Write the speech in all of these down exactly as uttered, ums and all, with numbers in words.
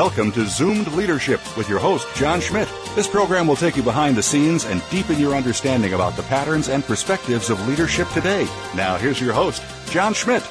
Welcome to Zoomed Leadership with your host, John Schmidt. This program will take you behind the scenes and deepen your understanding about the patterns and perspectives of leadership today. Now, here's your host, John Schmidt.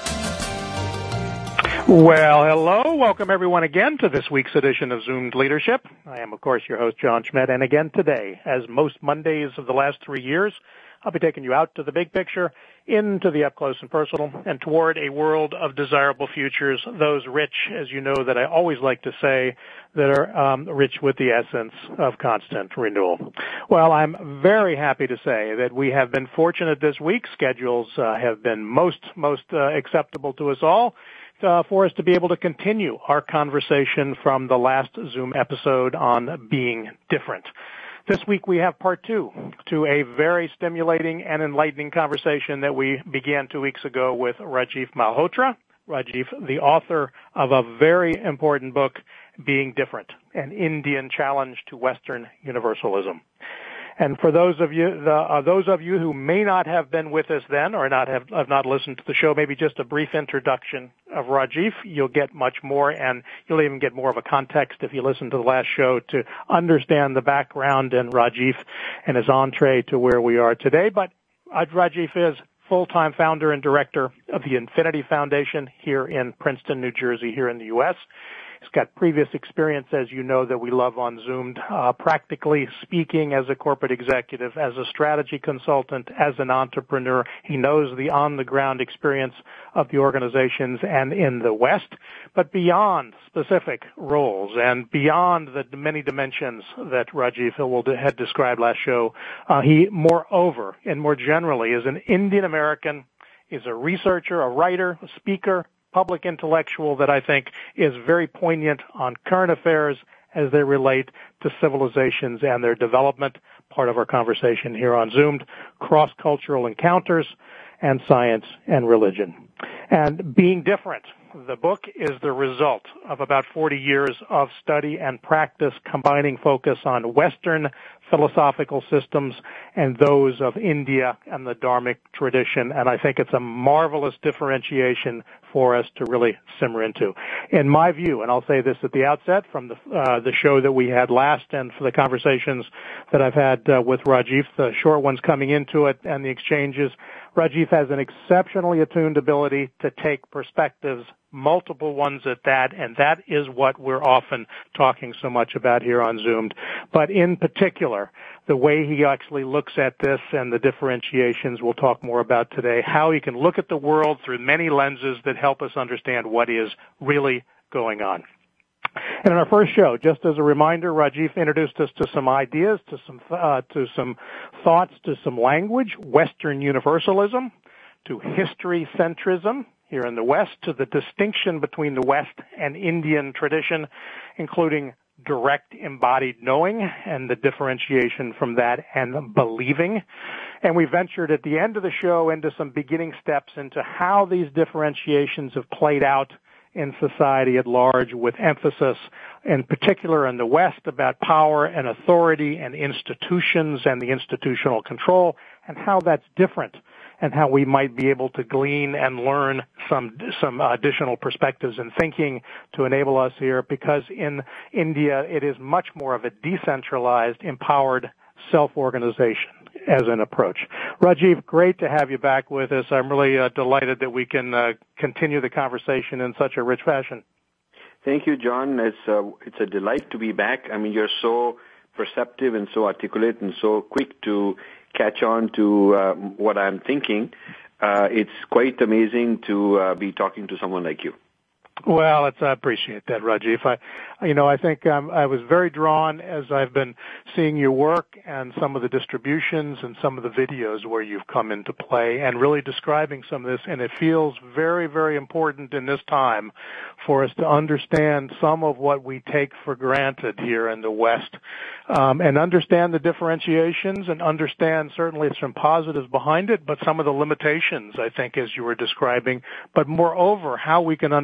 Well, hello. Welcome, everyone, again to this week's edition of Zoomed Leadership. I am, of course, your host, John Schmidt. And again today, as most Mondays of the last three years, I'll be taking you out to the big picture, into the up-close and personal, and toward a world of desirable futures, those rich, as you know that I always like to say, that are um, rich with the essence of constant renewal. Well, I'm very happy to say that we have been fortunate this week. Schedules uh, have been most, most uh, acceptable to us all. Uh, for us to be able to continue our conversation from the last Zoom episode on being different. This week we have part two to a very stimulating and enlightening conversation that we began two weeks ago with Rajiv Malhotra. Rajiv, the author of a very important book, Being Different, an Indian Challenge to Western Universalism. And for those of you, the, uh, those of you who may not have been with us then or not have, have not listened to the show, maybe just a brief introduction of Rajiv. You'll get much more, and you'll even get more of a context if you listen to the last show to understand the background and Rajiv and his entree to where we are today. But uh, Rajiv is full-time founder and director of the Infinity Foundation here in Princeton, New Jersey, here in the U S He's got previous experience, as you know, that we love on Zoom, uh, practically speaking as a corporate executive, as a strategy consultant, as an entrepreneur. He knows the on-the-ground experience of the organizations and in the West, but beyond specific roles and beyond the many dimensions that Rajiv will had described last show, uh, he, moreover, and more generally, is an Indian American, is a researcher, a writer, a speaker, public intellectual that I think is very poignant on current affairs as they relate to civilizations and their development, part of our conversation here on Zoomed, cross-cultural encounters, and science and religion. And Being Different, the book is the result of about forty years of study and practice combining focus on Western philosophical systems and those of India and the Dharmic tradition. And I think it's a marvelous differentiation for us to really simmer into. In my view, and I'll say this at the outset from the, uh, the show that we had last and for the conversations that I've had uh, with Rajiv, the short ones coming into it and the exchanges, Rajiv has an exceptionally attuned ability to take perspectives, multiple ones at that, and that is what we're often talking so much about here on Zoom. But in particular, the way he actually looks at this and the differentiations we'll talk more about today, how he can look at the world through many lenses that help us understand what is really going on. And in our first show, just as a reminder, Rajiv introduced us to some ideas, to some uh, to some thoughts, to some language, Western Universalism, to history centrism here in the West, to the distinction between the West and Indian tradition, including direct embodied knowing and the differentiation from that and believing. And we ventured at the end of the show into some beginning steps into how these differentiations have played out in society at large, with emphasis in particular in the West about power and authority and institutions and the institutional control, and how that's different, and how we might be able to glean and learn some some additional perspectives and thinking to enable us here, because in India it is much more of a decentralized, empowered self-organization as an approach. Rajiv, great to have you back with us. I'm really uh, delighted that we can uh, continue the conversation in such a rich fashion. Thank you, John. It's, uh, it's a delight to be back. I mean, you're so perceptive and so articulate and so quick to catch on to uh, what I'm thinking. Uh, it's quite amazing to uh, be talking to someone like you. Well, it's, I appreciate that, Rajiv. I, you know, I think um, I was very drawn as I've been seeing your work and some of the distributions and some of the videos where you've come into play and really describing some of this. And it feels very, very important in this time for us to understand some of what we take for granted here in the West, um, and understand the differentiations and understand certainly some positives behind it, but some of the limitations, I think, as you were describing. But moreover, how we can understand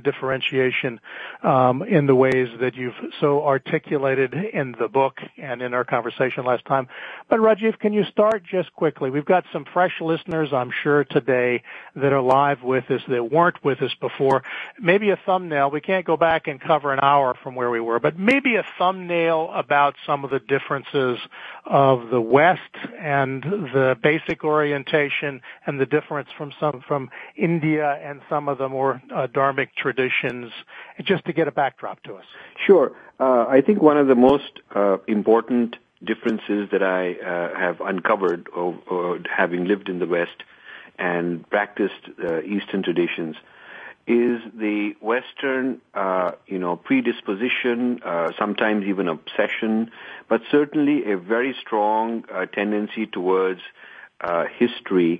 differentiation um, in the ways that you've so articulated in the book and in our conversation last time. But Rajiv, can you start just quickly? We've got some fresh listeners, I'm sure, today that are live with us that weren't with us before. Maybe a thumbnail. We can't go back and cover an hour from where we were, but maybe a thumbnail about some of the differences of the West and the basic orientation and the difference from some from India and some of the more uh, dharmic traditions, just to get a backdrop to us. Sure. Uh, I think one of the most uh, important differences that I uh, have uncovered or, or having lived in the West and practiced uh, Eastern traditions is the Western, uh, you know, predisposition, uh, sometimes even obsession, but certainly a very strong uh, tendency towards uh, history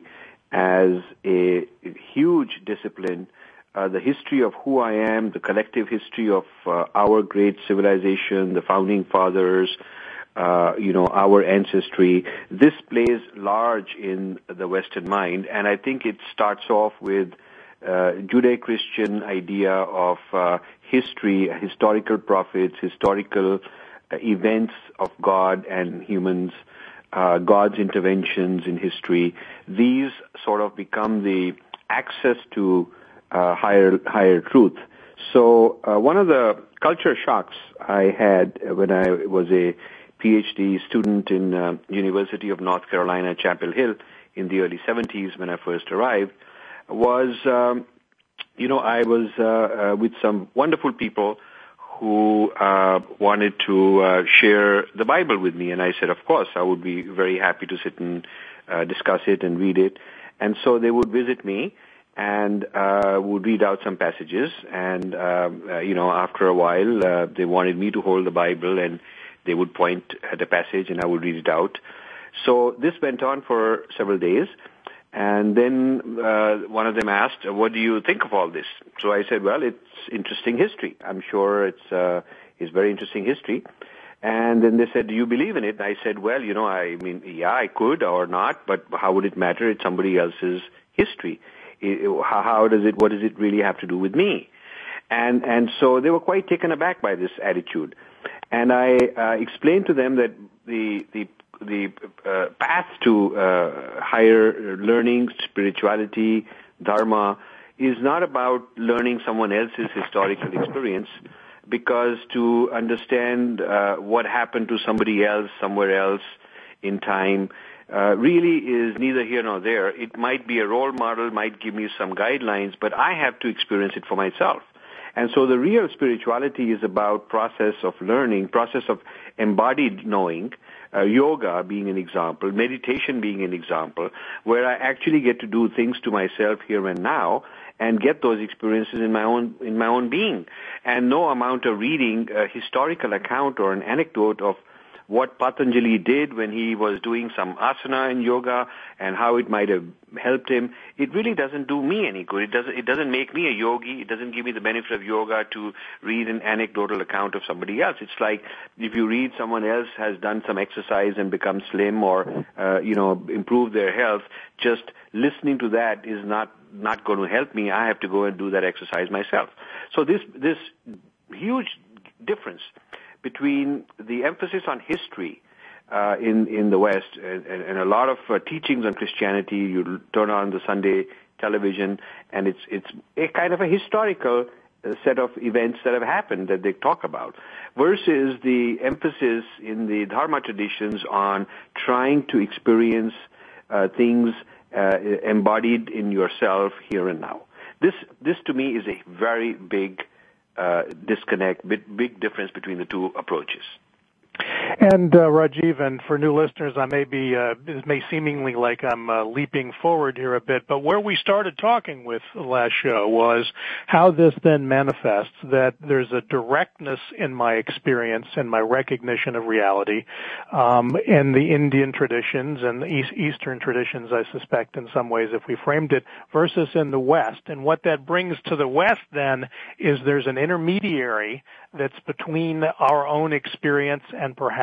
as a huge discipline, uh, the history of who I am, the collective history of uh, our great civilization, the founding fathers, uh, you know, our ancestry. This plays large in the Western mind, and I think it starts off with uh, Judeo-Christian idea of uh, history, historical prophets, historical uh, events of God and humans, uh, God's interventions in history. These sort of become the access to uh, higher higher truth. So uh, one of the culture shocks I had when I was a PhD student in uh, University of North Carolina, Chapel Hill, in the early seventies when I first arrived, was, um, you know, I was uh, uh, with some wonderful people who uh, wanted to uh, share the Bible with me. And I said, of course, I would be very happy to sit and uh, discuss it and read it. And so they would visit me and uh, would read out some passages. And, um, uh, you know, after a while, uh, they wanted me to hold the Bible, and they would point at a passage and I would read it out. So this went on for several days. And then uh, one of them asked, what do you think of all this? So I said, well, it's interesting history. I'm sure it's uh, it's very interesting history. And then they said, do you believe in it? And I said, well, you know, I mean, yeah, I could or not, but how would it matter? It's somebody else's history. It, how, how does it, what does it really have to do with me? And and so they were quite taken aback by this attitude. And I uh, explained to them that the the the uh, path to uh, higher learning, spirituality, dharma, is not about learning someone else's historical experience, because to understand uh, what happened to somebody else somewhere else in time uh, really is neither here nor there. It might be a role model, might give me some guidelines, but I have to experience it for myself. And so the real spirituality is about process of learning, process of embodied knowing, uh, yoga being an example, meditation being an example, where I actually get to do things to myself here and now and get those experiences in my own in my own being. And no amount of reading a historical account or an anecdote of what Patanjali did when he was doing some asana in yoga and how it might have helped him, it really doesn't do me any good. It doesn't, it doesn't make me a yogi. It doesn't give me the benefit of yoga to read an anecdotal account of somebody else. It's like if you read someone else has done some exercise and become slim or, uh, you know, improve their health, just listening to that is not, not going to help me. I have to go and do that exercise myself. So this, this huge difference between the emphasis on history uh, in in the West and, and a lot of uh, teachings on Christianity. You turn on the Sunday television, and it's it's a kind of a historical uh, set of events that have happened that they talk about, versus the emphasis in the Dharma traditions on trying to experience uh, things uh, embodied in yourself here and now. This this to me is a very big Uh, disconnect, big, big difference between the two approaches. And uh, Rajiv, and for new listeners, I may be, uh, it may seemingly like I'm uh, leaping forward here a bit, but where we started talking with the last show was how this then manifests, that there's a directness in my experience and my recognition of reality um, in the Indian traditions and the East, Eastern traditions, I suspect, in some ways, if we framed it, versus in the West. And what that brings to the West then is there's an intermediary that's between our own experience and perhaps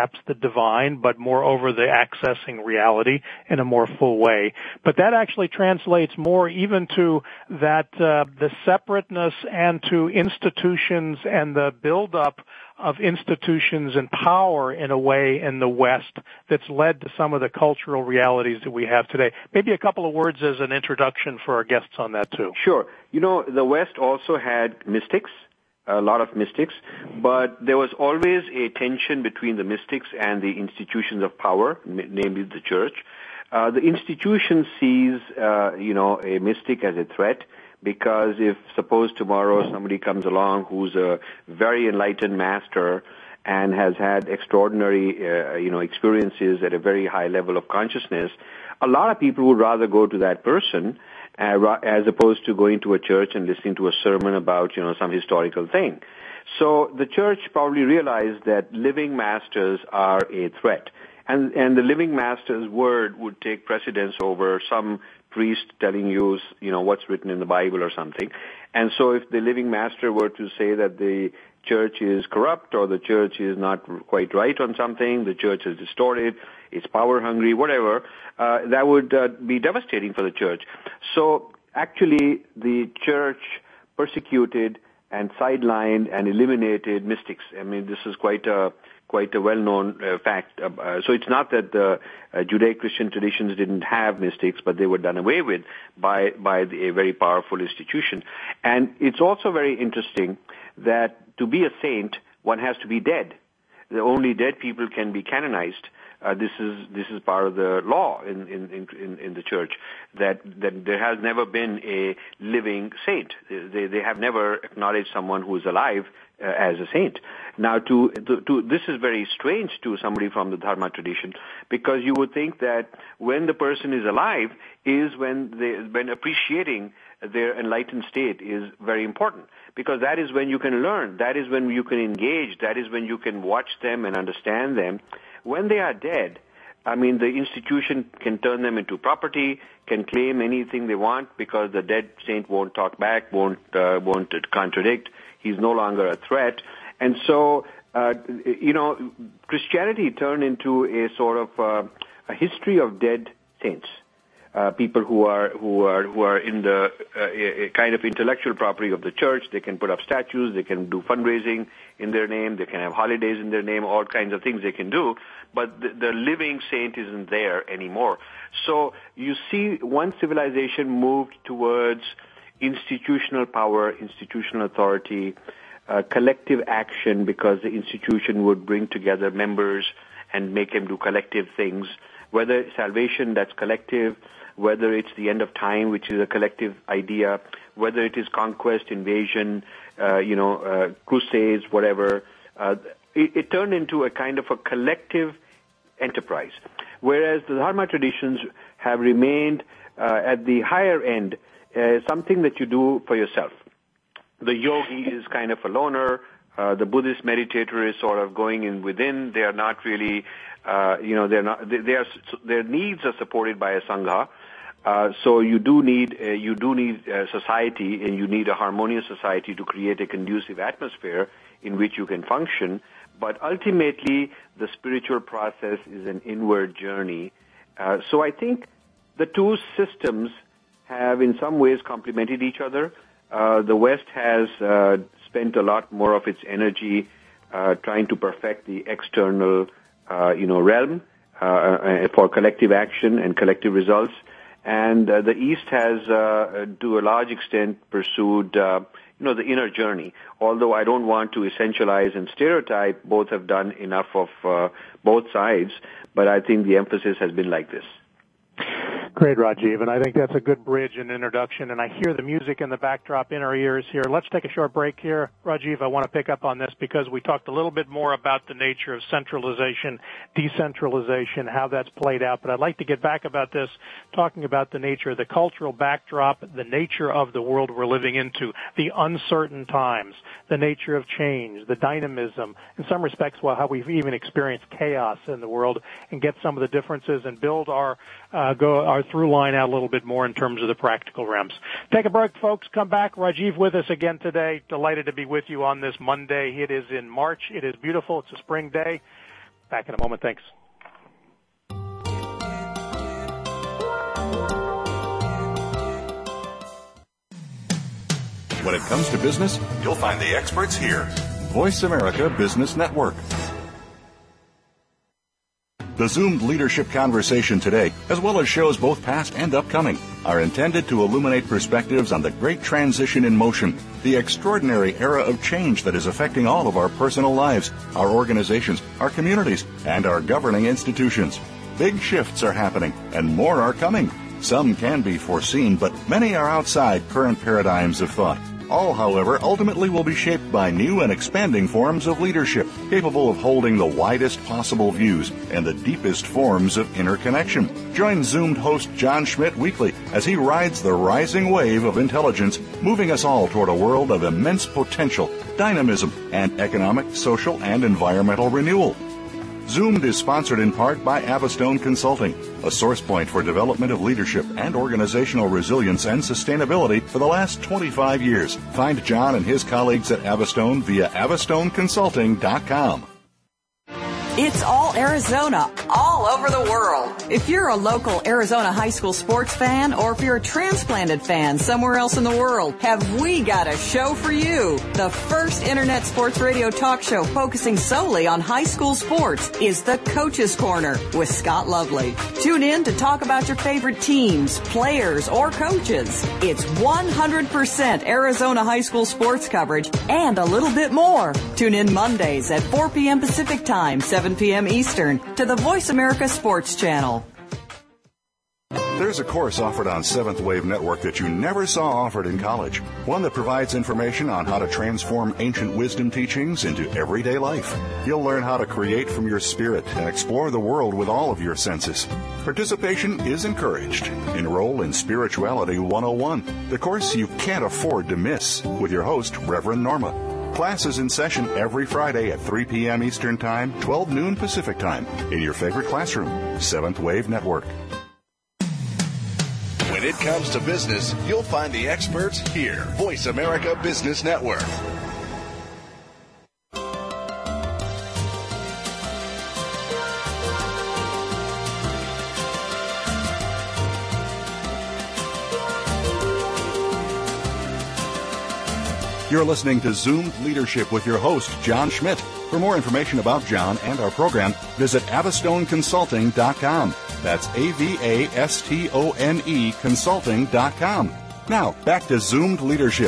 perhaps the divine, but moreover the accessing reality in a more full way. But that actually translates more even to that uh, the separateness and to institutions and the buildup of institutions and power in a way in the West that's led to some of the cultural realities that we have today. Maybe a couple of words as an introduction for our guests on that too. Sure. You know, the West also had mystics, a lot of mystics, but there was always a tension between the mystics and the institutions of power, namely the church. Uh, the institution sees, uh, you know, a mystic as a threat. Because if, suppose tomorrow somebody comes along who's a very enlightened master and has had extraordinary, uh, you know, experiences at a very high level of consciousness, a lot of people would rather go to that person uh, as opposed to going to a church and listening to a sermon about, you know, some historical thing. So the church probably realized that living masters are a threat. And, and the living master's word would take precedence over some priest telling you, you know, what's written in the Bible or something. And so if the living master were to say that the church is corrupt or the church is not quite right on something, the church is distorted, it's power hungry, whatever, uh, that would uh, be devastating for the church. So actually the church persecuted and sidelined and eliminated mystics. I mean, this is quite a quite a well-known uh, fact. Uh, so it's not that the uh, Judeo-Christian traditions didn't have mystics, but they were done away with by by the, a very powerful institution. And it's also very interesting that to be a saint, one has to be dead. The only dead people can be canonized. Uh, this is this is part of the law in in in, in the church that that there has never been a living saint. They they have never acknowledged someone who is alive uh, as a saint. Now, to, to to this is very strange to somebody from the Dharma tradition, because you would think that when the person is alive is when they when appreciating their enlightened state is very important, because that is when you can learn, that is when you can engage, that is when you can watch them and understand them. When they are dead, I mean, the institution can turn them into property, can claim anything they want, because the dead saint won't talk back, won't uh, won't contradict. He's no longer a threat. And so, uh, you know, Christianity turned into a sort of uh, a history of dead saints. Uh, people who are who are who are in the uh, a, a kind of intellectual property of the church. They can put up statues, they can do fundraising in their name, they can have holidays in their name, all kinds of things they can do. But the, the living saint isn't there anymore. So you see, one civilization moved towards institutional power, institutional authority, uh, collective action, because the institution would bring together members and make them do collective things. Whether salvation, that's collective. Whether it's the end of time, which is a collective idea, whether it is conquest, invasion, uh, you know, uh, crusades, whatever, uh, it, it turned into a kind of a collective enterprise. Whereas the Dharma traditions have remained uh, at the higher end, uh, something that you do for yourself. The yogi is kind of a loner. Uh, the Buddhist meditator is sort of going in within. They are not really, uh, you know, they're not. They, they are. Their needs are supported by a sangha. Uh, so you do need uh, you do need uh, society, and you need a harmonious society to create a conducive atmosphere in which you can function. But ultimately, the spiritual process is an inward journey. Uh, so I think the two systems have, in some ways, complemented each other. Uh, the West has uh, spent a lot more of its energy uh, trying to perfect the external, uh, you know, realm uh, for collective action and collective results. And uh, the East has, uh, to a large extent, pursued, uh, you know, the inner journey. Although I don't want to essentialize and stereotype, both have done enough of uh, both sides. But I think the emphasis has been like this. Great, Rajiv, and I think that's a good bridge and introduction, and I hear the music in the backdrop in our ears here. Let's take a short break here. Rajiv, I want to pick up on this because we talked a little bit more about the nature of centralization, decentralization, how that's played out, but I'd like to get back about this, talking about the nature of the cultural backdrop, the nature of the world we're living into, the uncertain times, the nature of change, the dynamism, in some respects, well, how we've even experienced chaos in the world, and get some of the differences and build our, uh, go, our through line out a little bit more in terms of the practical realms. Take a break, folks. Come back. Rajiv with us again today. Delighted to be with you on this Monday. It is in March. It is beautiful. It's a spring day. Back in a moment. Thanks. When it comes to business, you'll find the experts here. Voice America Business Network. The Zoomed Leadership Conversation today, as well as shows both past and upcoming, are intended to illuminate perspectives on the great transition in motion, the extraordinary era of change that is affecting all of our personal lives, our organizations, our communities, and our governing institutions. Big shifts are happening, and more are coming. Some can be foreseen, but many are outside current paradigms of thought. All, however, ultimately will be shaped by new and expanding forms of leadership, capable of holding the widest possible views and the deepest forms of interconnection. Join Zoomed host John Schmidt weekly as he rides the rising wave of intelligence, moving us all toward a world of immense potential, dynamism, and economic, social, and environmental renewal. Zoomed is sponsored in part by Avistone Consulting, a source point for development of leadership and organizational resilience and sustainability for the last twenty-five years. Find John and his colleagues at Avistone via avistone consulting dot com. It's all Arizona, all over the world. If you're a local Arizona high school sports fan, or if you're a transplanted fan somewhere else in the world, have we got a show for you. The first internet sports radio talk show focusing solely on high school sports is The Coach's Corner with Scott Lovely. Tune in to talk about your favorite teams, players, or coaches. It's one hundred percent Arizona high school sports coverage and a little bit more. Tune in Mondays at four p.m. Pacific Time, seven p.m. Eastern, to the Voice America Sports Channel. There's a course offered on Seventh Wave Network that you never saw offered in college. One that provides information on how to transform ancient wisdom teachings into everyday life. You'll learn how to create from your spirit and explore the world with all of your senses. Participation is encouraged. Enroll in Spirituality one oh one, the course you can't afford to miss, with your host, Reverend Norma. Class is in session every Friday at three p.m. Eastern Time, twelve noon Pacific Time, in your favorite classroom, Seventh Wave Network. When it comes to business, you'll find the experts here. Voice America Business Network. You're listening to Zoomed Leadership with your host, John Schmidt. For more information about John and our program, visit avistone consulting dot com. That's A V A S T O N E consulting dot com. Now, back to Zoomed Leadership.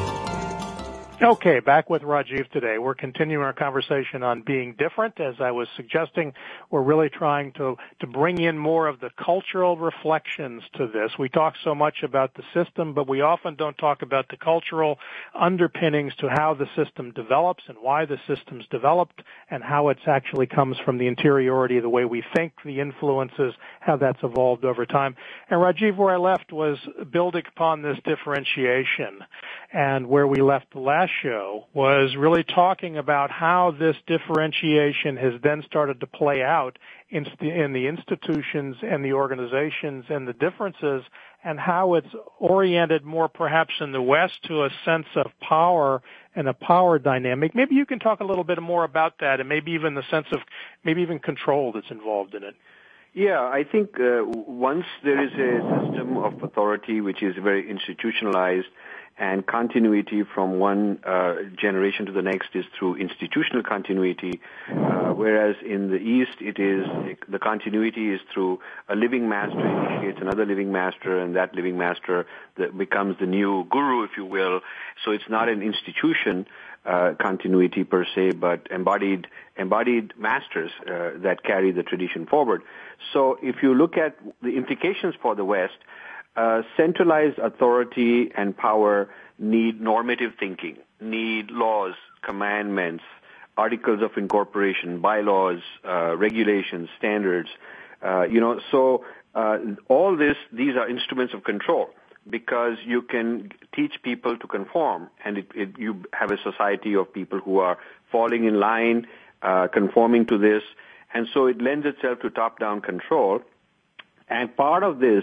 Okay, back with Rajiv today. We're continuing our conversation on being different. As I was suggesting, we're really trying to, to bring in more of the cultural reflections to this. We talk so much about the system, but we often don't talk about the cultural underpinnings to how the system develops and why the system's developed and how it actually comes from the interiority of the way we think, the influences, how that's evolved over time. And Rajiv, where I left was building upon this differentiation. And where we left the last show was really talking about how this differentiation has then started to play out in the institutions and the organizations and the differences, and how it's oriented more perhaps in the West to a sense of power and a power dynamic. Maybe you can talk a little bit more about that, and maybe even the sense of maybe even control that's involved in it. Yeah, I think uh, once there is a system of authority which is very institutionalized, and continuity from one uh, generation to the next is through institutional continuity, uh, whereas in the East it is the continuity is through a living master initiates another living master, and that living master that becomes the new guru, if you will. So it's not an institution uh, continuity per se, but embodied embodied masters uh, that carry the tradition forward. So if you look at the implications for the West, Uh, centralized authority and power need normative thinking, need laws, commandments, articles of incorporation, bylaws, uh, regulations, standards. Uh, you know, so uh, all this, these are instruments of control, because you can teach people to conform, and it, it, you have a society of people who are falling in line, uh, conforming to this, and so it lends itself to top-down control. And part of this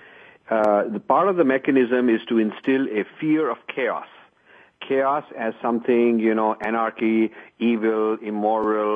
Uh, the part of the mechanism is to instill a fear of chaos. Chaos as something, you know, anarchy, evil, immoral,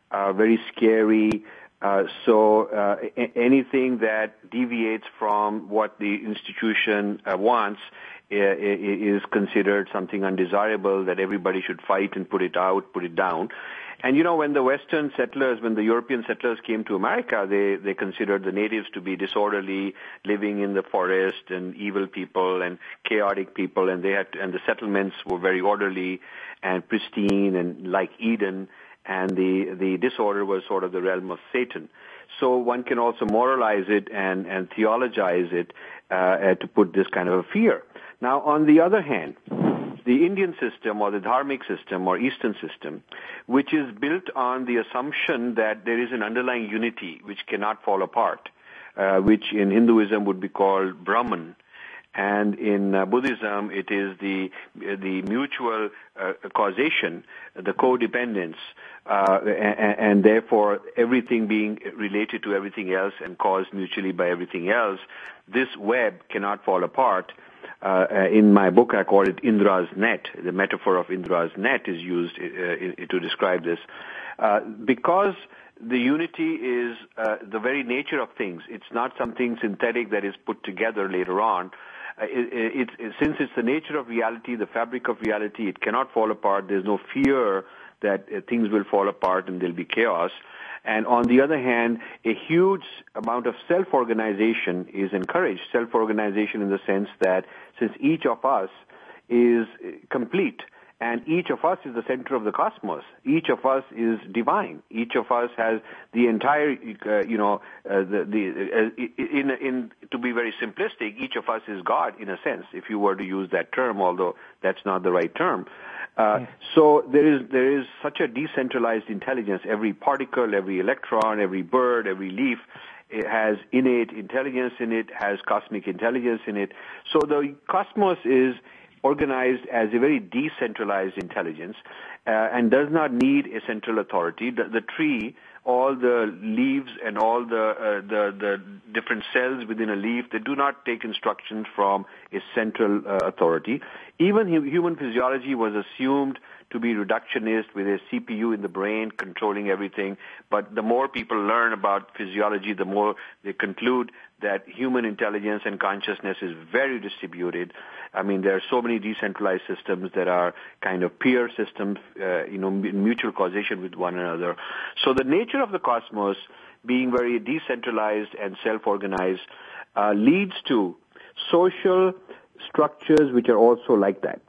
uh, very scary. Uh, so uh, a- anything that deviates from what the institution uh, wants uh, is considered something undesirable that everybody should fight and put it out, put it down. And, you know, when the Western settlers, when the European settlers came to America, they, they considered the natives to be disorderly, living in the forest and evil people and chaotic people, and they had to, and the settlements were very orderly and pristine and like Eden, and the, the disorder was sort of the realm of Satan. So one can also moralize it and, and theologize it uh, to put this kind of a fear. Now, on the other hand, the Indian system or the Dharmic system or Eastern system, which is built on the assumption that there is an underlying unity which cannot fall apart, uh, which in Hinduism would be called Brahman. And in uh, Buddhism, it is the the mutual uh, causation, the codependence, uh, and, and therefore everything being related to everything else and caused mutually by everything else. This web cannot fall apart. Uh, in my book, I call it Indra's net. The metaphor of Indra's net is used uh, in, to describe this. Uh, because the unity is uh, the very nature of things. It's not something synthetic that is put together later on. Uh, it, it, it, since it's the nature of reality, the fabric of reality, it cannot fall apart. There's no fear that uh, things will fall apart and there'll be chaos. And on the other hand, a huge amount of self-organization is encouraged. Self-organization in the sense that since each of us is complete and each of us is the center of the cosmos, each of us is divine. Each of us has the entire, uh, you know, uh, the, the uh, in, in to be very simplistic, each of us is God in a sense, if you were to use that term, although that's not the right term. Uh, so there is there is such a decentralized intelligence. Every particle, every electron, every bird, every leaf, it has innate intelligence in it, has cosmic intelligence in it. So the cosmos is organized as a very decentralized intelligence uh, and does not need a central authority. The, the tree, all the leaves and all the, uh, the the different cells within a leaf, they do not take instructions from a central uh, authority. Even human physiology was assumed to be reductionist with a C P U in the brain controlling everything. But the more people learn about physiology, the more they conclude that human intelligence and consciousness is very distributed. I mean, there are so many decentralized systems that are kind of peer systems, uh, you know, mutual causation with one another. So the nature of the cosmos being very decentralized and self-organized uh, leads to social structures which are also like that.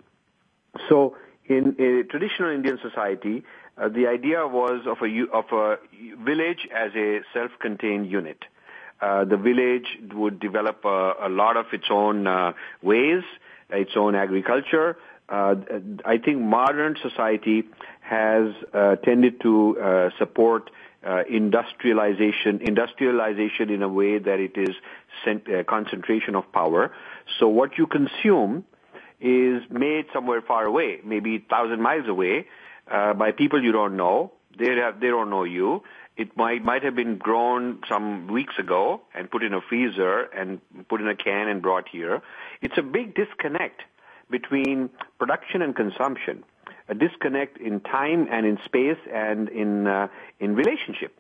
So in a traditional Indian society, uh, the idea was of a, of a village as a self-contained unit. Uh, the village would develop a, a lot of its own uh, ways, its own agriculture. Uh, I think modern society has uh, tended to uh, support uh, industrialization, industrialization in a way that it is cent- uh, concentration of power. So what you consume is made somewhere far away, maybe a thousand miles away, uh, by people you don't know. They have, they don't know you. It might might have been grown some weeks ago and put in a freezer and put in a can and brought here. It's a big disconnect between production and consumption, a disconnect in time and in space and in uh, in relationship.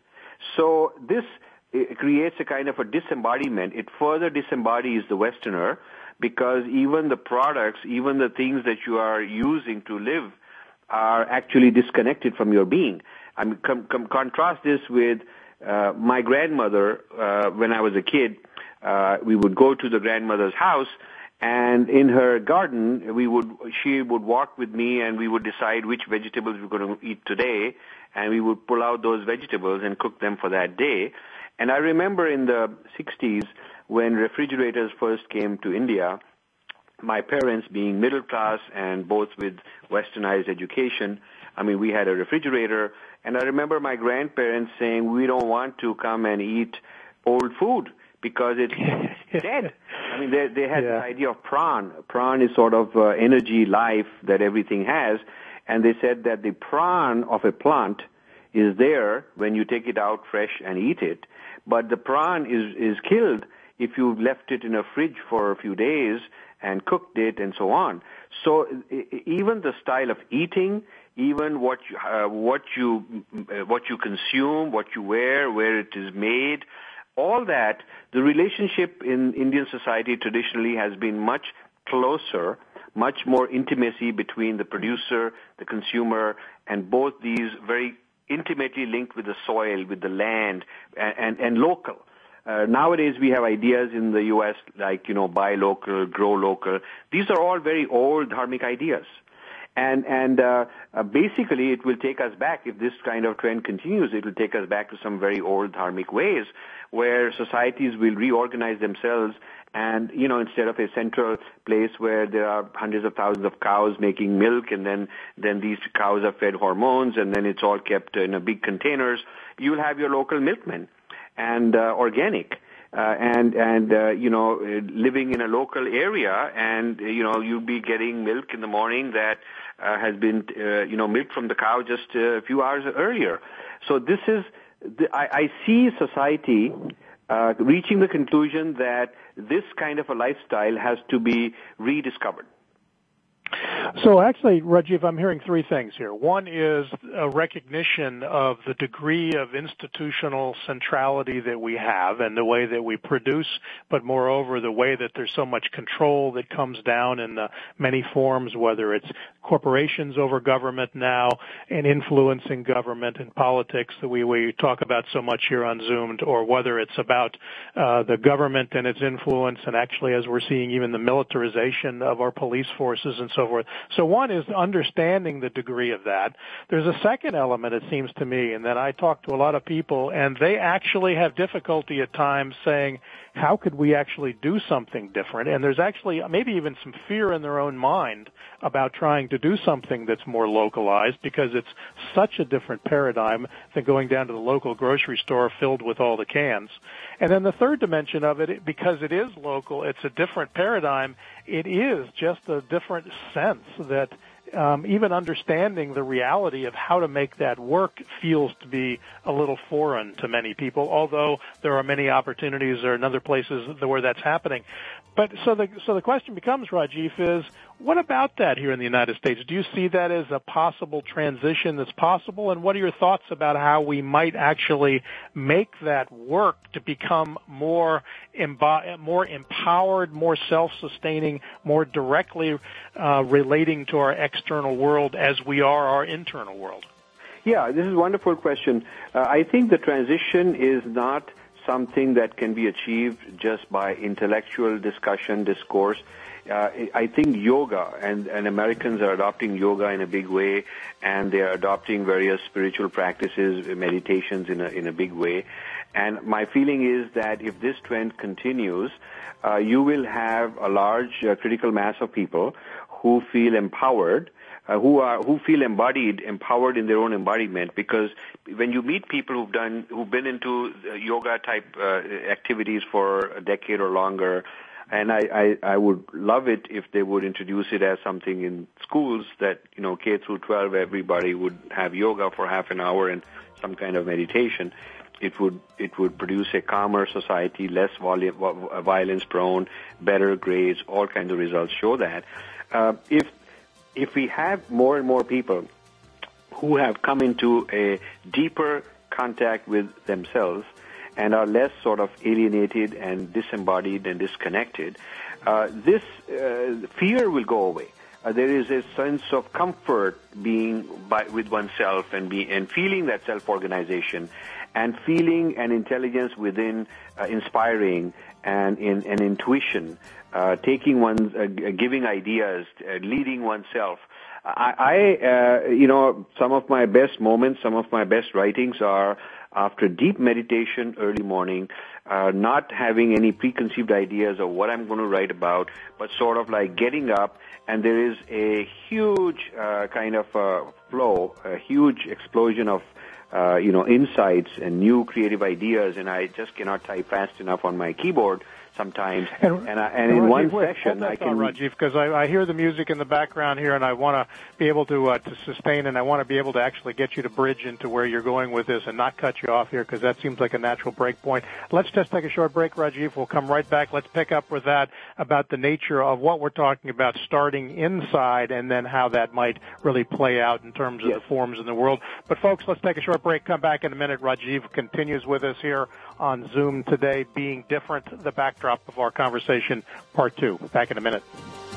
So this it creates a kind of a disembodiment. It further disembodies the Westerner because even the products, even the things that you are using to live are actually disconnected from your being. I mean, com- com- contrast this with uh, my grandmother. Uh, when I was a kid, uh, we would go to the grandmother's house, and in her garden, we would she would walk with me, and we would decide which vegetables we're going to eat today, and we would pull out those vegetables and cook them for that day. And I remember in the sixties, when refrigerators first came to India, my parents being middle class and both with westernized education, I mean, we had a refrigerator, and I remember my grandparents saying, we don't want to come and eat old food because it's dead. I mean, they, they had yeah. this idea of pran. Pran is sort of uh, energy, life that everything has, and they said that the pran of a plant is there when you take it out fresh and eat it, but the pran is, is killed if you've left it in a fridge for a few days and cooked it and so on. So even the style of eating, even what you, uh, what you uh, what you consume, what you wear, where it is made, all that. The relationship in Indian society traditionally has been much closer, much more intimacy between the producer, the consumer, and both these very intimately linked with the soil, with the land, and, and, and local. Uh, nowadays we have ideas in the U S like, you know, buy local, grow local. These are all very old dharmic ideas. And, and uh, uh, basically it will take us back, if this kind of trend continues, it will take us back to some very old dharmic ways where societies will reorganize themselves. And, you know, instead of a central place where there are hundreds of thousands of cows making milk, and then, then these cows are fed hormones, and then it's all kept in a big containers, you'll have your local milkmen and uh, organic. Uh, and, and, uh, you know, living in a local area, and, you know, you'll be getting milk in the morning that uh, has been, uh, you know, milked from the cow just a few hours earlier. So this is, the, I, I see society uh, reaching the conclusion that this kind of a lifestyle has to be rediscovered. So actually, Rajiv, I'm hearing three things here. One is a recognition of the degree of institutional centrality that we have and the way that we produce, but moreover, the way that there's so much control that comes down in uh, many forms, whether it's corporations over government now and influencing government and politics that we, we talk about so much here on Zoom, or whether it's about uh, the government and its influence, and actually, as we're seeing, even the militarization of our police forces and so forth. So one is understanding the degree of that. There's a second element, it seems to me, and that I talk to a lot of people, and they actually have difficulty at times saying, how could we actually do something different? And there's actually maybe even some fear in their own mind about trying to do something that's more localized, because it's such a different paradigm than going down to the local grocery store filled with all the cans. And then the third dimension of it, because it is local, it's a different paradigm, it is just a different sense that Um, even understanding the reality of how to make that work feels to be a little foreign to many people, although there are many opportunities or in other places where that's happening. But so the so the question becomes, Rajiv, is what about that here in the United States? Do you see that as a possible transition that's possible? And what are your thoughts about how we might actually make that work to become more embo- more empowered, more self-sustaining, more directly uh, relating to our external world as we are our internal world? Yeah, this is a wonderful question. Uh, I think the transition is not something that can be achieved just by intellectual discussion, discourse. Uh, I think yoga, and, and Americans are adopting yoga in a big way, and they are adopting various spiritual practices, meditations in a, in a big way. And my feeling is that if this trend continues, uh, you will have a large uh, critical mass of people who feel empowered, Uh, who are who feel embodied, empowered in their own embodiment. Because when you meet people who've done, who've been into uh, yoga type uh, activities for a decade or longer, and I, I I would love it if they would introduce it as something in schools that, you know, K through twelve, everybody would have yoga for half an hour and some kind of meditation. It would it would produce a calmer society, less violence prone, better grades, all kinds of results show that. Uh, if If we have more and more people who have come into a deeper contact with themselves and are less sort of alienated and disembodied and disconnected, uh, this uh, fear will go away. Uh, there is a sense of comfort being by, with oneself and, be, and feeling that self-organization and feeling an intelligence within uh, inspiring and in an intuition. Uh, taking one's, uh, giving ideas, uh, leading oneself. I, I uh, you know, some of my best moments, some of my best writings are after deep meditation early morning, uh, not having any preconceived ideas of what I'm going to write about, but sort of like getting up, and there is a huge uh, kind of uh, flow, a huge explosion of Uh, you know, insights and new creative ideas, and I just cannot type fast enough on my keyboard. sometimes. And, and, I, and and in Rajiv, one wait, session, I can... Rajiv, because I, I hear the music in the background here, and I want to be able to uh, to sustain, and I want to be able to actually get you to bridge into where you're going with this and not cut you off here, because that seems like a natural break point. Let's just take a short break, Rajiv. We'll come right back. Let's pick up with that about the nature of what we're talking about starting inside and then how that might really play out in terms of yes. the forms in the world. But, folks, let's take a short break. Come back in a minute. Rajiv continues with us here on Zoom today, Being Different, the backdrop of our conversation, part two. Back in a minute.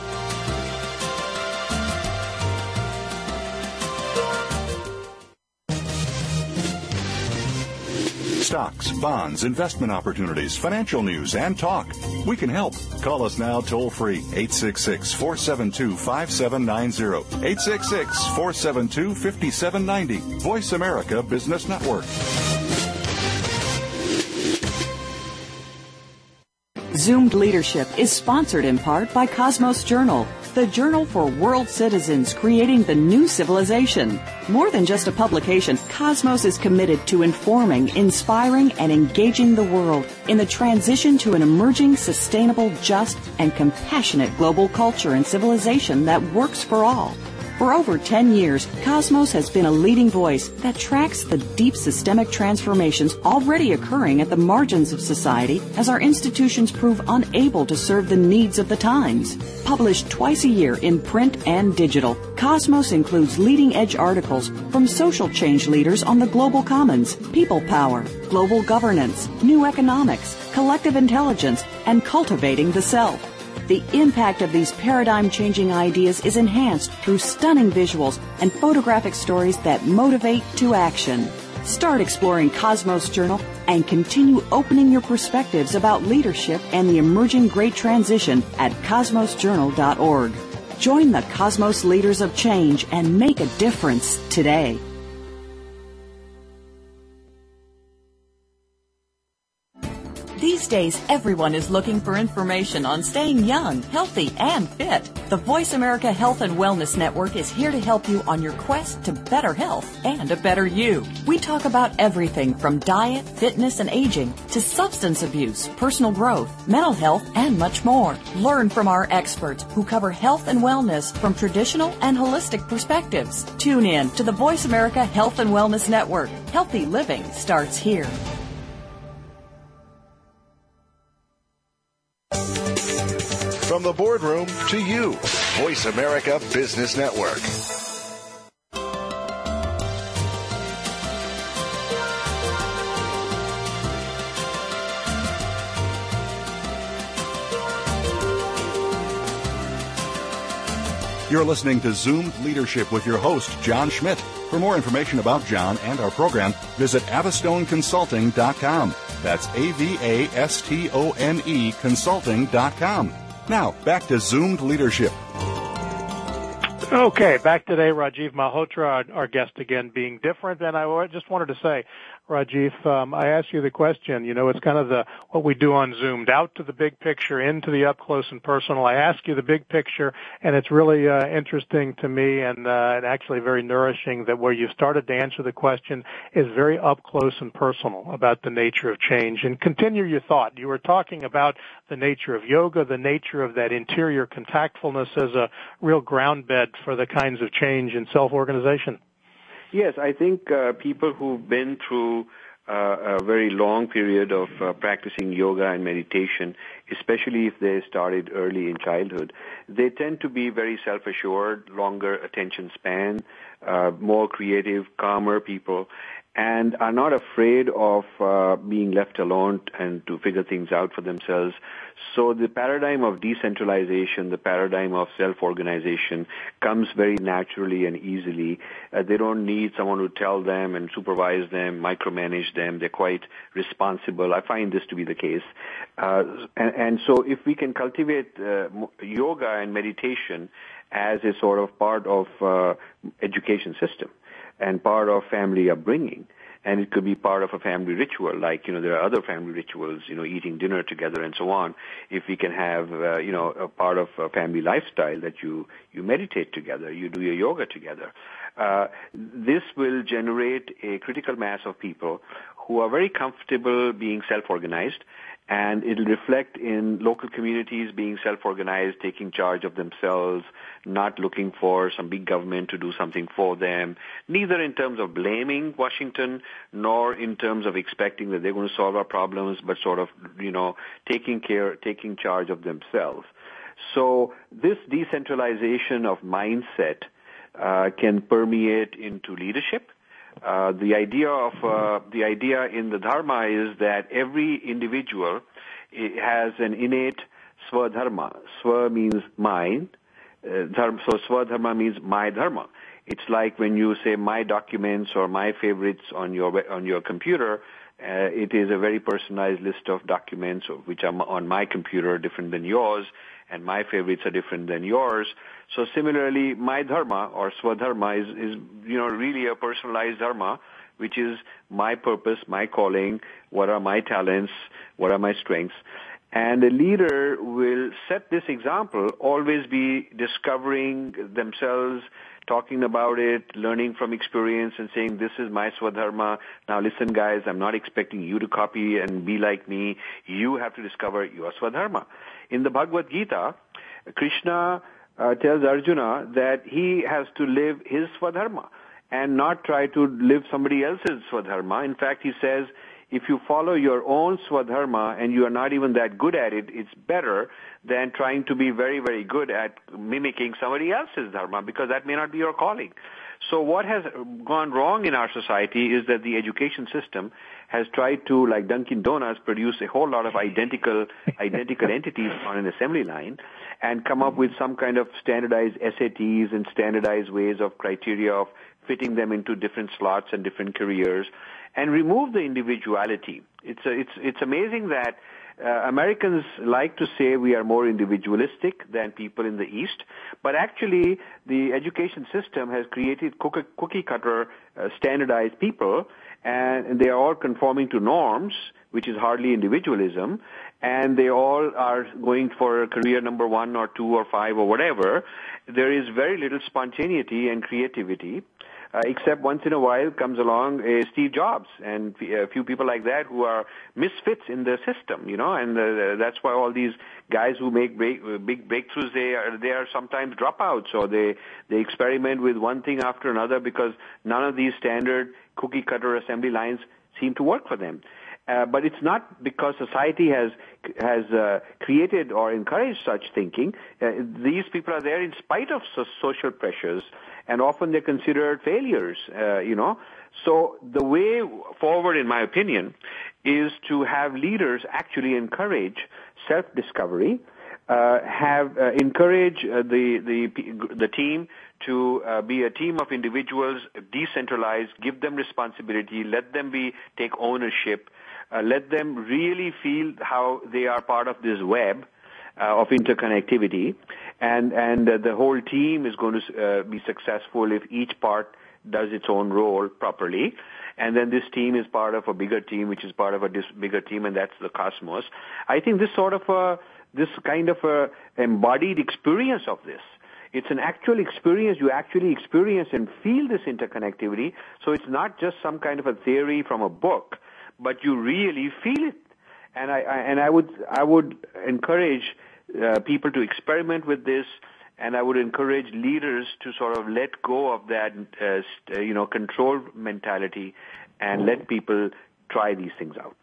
Stocks, bonds, investment opportunities, financial news, and talk. We can help. Call us now toll free, eight six six, four seven two, five seven nine zero, eight six six, four seven two, five seven nine zero. Voice America Business Network. Zoomed Leadership is sponsored in part by Cosmos Journal, the journal for world citizens creating the new civilization. More than just a publication, Cosmos is committed to informing, inspiring, and engaging the world in the transition to an emerging, sustainable, just, and compassionate global culture and civilization that works for all. For over ten years, Cosmos has been a leading voice that tracks the deep systemic transformations already occurring at the margins of society as our institutions prove unable to serve the needs of the times. Published twice a year in print and digital, Cosmos includes leading-edge articles from social change leaders on the global commons, people power, global governance, new economics, collective intelligence, and cultivating the self. The impact of these paradigm-changing ideas is enhanced through stunning visuals and photographic stories that motivate to action. Start exploring Cosmos Journal and continue opening your perspectives about leadership and the emerging great transition at cosmos journal dot org. Join the Cosmos Leaders of Change and make a difference today. These days, everyone is looking for information on staying young, healthy, and fit. The Voice America Health and Wellness Network is here to help you on your quest to better health and a better you. We talk about everything from diet, fitness, and aging to substance abuse, personal growth, mental health, and much more. Learn from our experts who cover health and wellness from traditional and holistic perspectives. Tune in to the Voice America Health and Wellness Network. Healthy living starts here. From the boardroom to you, Voice America Business Network. You're listening to Zoomed Leadership with your host, John Schmidt. For more information about John and our program, visit avastone consulting dot com. That's A V A S T O N E consulting dot com. Now, back to Zoomed Leadership. Okay, back today, Rajiv Malhotra, our, our guest again, Being Different. And I just wanted to say, Rajiv, um, I asked you the question, you know, it's kind of the what we do on Zoomed, out to the big picture, into the up close and personal. I ask you the big picture, and it's really uh, interesting to me and, uh, and actually very nourishing that where you started to answer the question is very up close and personal about the nature of change. And continue your thought. You were talking about the nature of yoga, the nature of that interior contactfulness as a real ground bed for the kinds of change in self-organization. Yes, I think uh, people who've been through uh, a very long period of uh, practicing yoga and meditation, especially if they started early in childhood, they tend to be very self-assured, longer attention span, uh, more creative, calmer people, and are not afraid of uh, being left alone and to figure things out for themselves. So the paradigm of decentralization, the paradigm of self-organization comes very naturally and easily. Uh, they don't need someone to tell them and supervise them, micromanage them. They're quite responsible. I find this to be the case. Uh, and, and so if we can cultivate uh, yoga and meditation as a sort of part of uh, education system, and part of family upbringing, and it could be part of a family ritual, like, you know, there are other family rituals, you know, eating dinner together and so on. If we can have, uh, you know, a part of a family lifestyle that you, you meditate together, you do your yoga together, uh, this will generate a critical mass of people who are very comfortable being self-organized, and it'll reflect in local communities being self-organized, taking charge of themselves, not looking for some big government to do something for them, neither in terms of blaming Washington nor in terms of expecting that they're going to solve our problems, but sort of, you know, taking care, taking charge of themselves. So this decentralization of mindset uh, can permeate into leadership. Uh, the idea of uh, the idea in the Dharma is that every individual has an innate swadharma. Swa means mine. Uh, dharma, so swadharma means my dharma. It's like when you say my documents or my favorites on your on your computer. Uh, it is a very personalized list of documents which are on my computer, different than yours, and my favorites are different than yours. So similarly, my dharma or swadharma is, is, you know, really a personalized dharma, which is my purpose, my calling, what are my talents, what are my strengths. And a leader will set this example, always be discovering themselves, talking about it, learning from experience and saying, this is my swadharma. Now listen, guys, I'm not expecting you to copy and be like me. You have to discover your swadharma. In the Bhagavad Gita, Krishna uh, tells Arjuna that he has to live his swadharma and not try to live somebody else's swadharma. In fact, he says, if you follow your own swadharma and you are not even that good at it, it's better than trying to be very, very good at mimicking somebody else's dharma, because that may not be your calling. So what has gone wrong in our society is that the education system has tried to, like Dunkin' Donuts, produce a whole lot of identical identical entities on an assembly line and come up with some kind of standardized S A Ts and standardized ways of criteria of fitting them into different slots and different careers, and remove the individuality. It's a, it's it's amazing that uh, Americans like to say we are more individualistic than people in the East, but actually the education system has created cookie, cookie cutter uh, standardized people, and they are all conforming to norms, which is hardly individualism, and they all are going for career number one or two or five or whatever. There is very little spontaneity and creativity. Uh, except once in a while comes along uh, Steve Jobs and a few people like that who are misfits in the system, you know, and uh, that's why all these guys who make break, uh, big breakthroughs, they are, they are sometimes dropouts, or they, they experiment with one thing after another because none of these standard cookie cutter assembly lines seem to work for them. Uh, but it's not because society has has uh, created or encouraged such thinking. Uh, these people are there in spite of so- social pressures, and often they're considered failures, uh, you know. So the way forward, in my opinion, is to have leaders actually encourage self-discovery, uh, have uh, encourage uh, the the the team to uh, be a team of individuals, decentralized, give them responsibility, let them be take ownership. Uh, let them really feel how they are part of this web uh, of interconnectivity, and and uh, the whole team is going to uh, be successful if each part does its own role properly. And then this team is part of a bigger team, which is part of a dis- bigger team, and that's the cosmos. I think this sort of a, this kind of a embodied experience of this. It's an actual experience. You actually experience and feel this interconnectivity. So it's not just some kind of a theory from a book, but you really feel it. And I, I and I would I would encourage uh, people to experiment with this, and I would encourage leaders to sort of let go of that uh, st- you know control mentality and let people try these things out.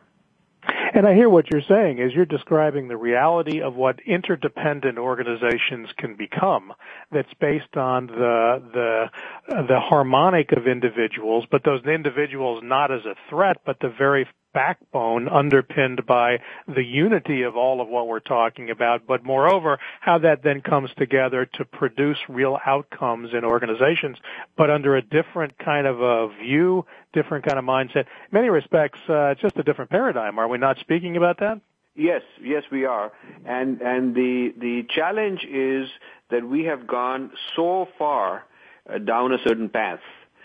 And I hear what you're saying is you're describing the reality of what interdependent organizations can become, that's based on the the the harmonic of individuals, but those individuals not as a threat, but the very backbone underpinned by the unity of all of what we're talking about, but moreover, how that then comes together to produce real outcomes in organizations, but under a different kind of a view, different kind of mindset. In many respects, uh, it's just a different paradigm. Are we not speaking about that? Yes, yes, we are. And and the the challenge is that we have gone so far uh, down a certain path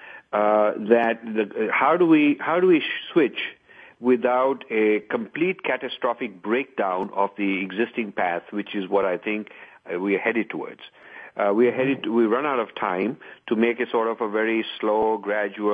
uh, that the, how do we how do we switch without a complete catastrophic breakdown of the existing path, which is what I think uh, we are headed towards. Uh, we are headed to, we run out of time to make a sort of a very slow, gradual,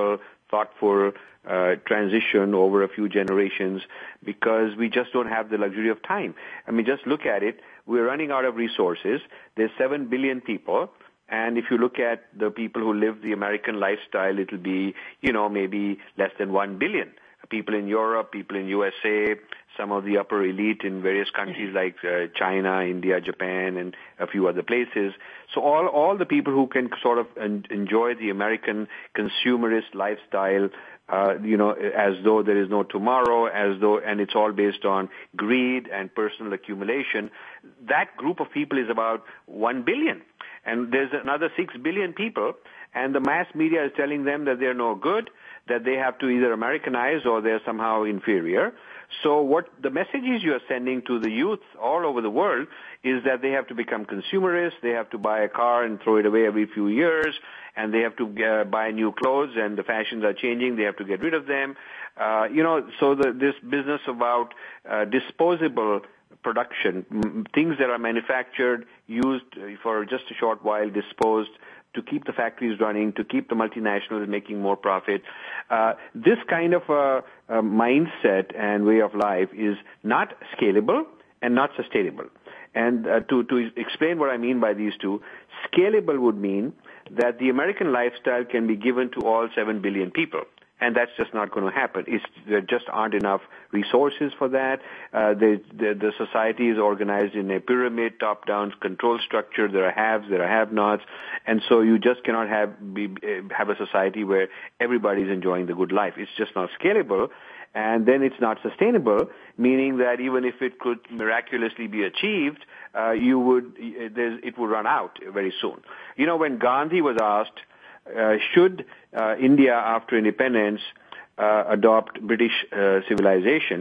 thoughtful uh, transition over a few generations, because we just don't have the luxury of time. I mean, just look at it. We're running out of resources. There's seven billion people. And if you look at the people who live the American lifestyle, it'll be, you know, maybe less than one billion. People in Europe, people in U S A, some of the upper elite in various countries like uh, China, India, Japan, and a few other places. So all, all the people who can sort of en- enjoy the American consumerist lifestyle, uh, you know, as though there is no tomorrow, as though, and it's all based on greed and personal accumulation. That group of people is about one billion. And there's another six billion people, and the mass media is telling them that they're no good, that they have to either Americanize or they're somehow inferior. So what the messages you are sending to the youth all over the world is that they have to become consumerists, they have to buy a car and throw it away every few years, and they have to uh, buy new clothes, and the fashions are changing, they have to get rid of them. Uh, you know, so the, this business about uh, disposable production, m- things that are manufactured, used for just a short while, disposed, to keep the factories running, to keep the multinationals making more profit. Uh, this kind of a, a mindset and way of life is not scalable and not sustainable. And uh, to, to explain what I mean by these two, scalable would mean that the American lifestyle can be given to all seven billion people. And that's just not going to happen. It's, there just aren't enough resources for that. Uh, the, the, the society is organized in a pyramid, top-down control structure. There are haves, there are have-nots, and so you just cannot have be, have a society where everybody is enjoying the good life. It's just not scalable, and then it's not sustainable. Meaning that even if it could miraculously be achieved, uh, you would it would run out very soon. You know, when Gandhi was asked, Uh, should uh, India, after independence, uh, adopt British uh, civilization,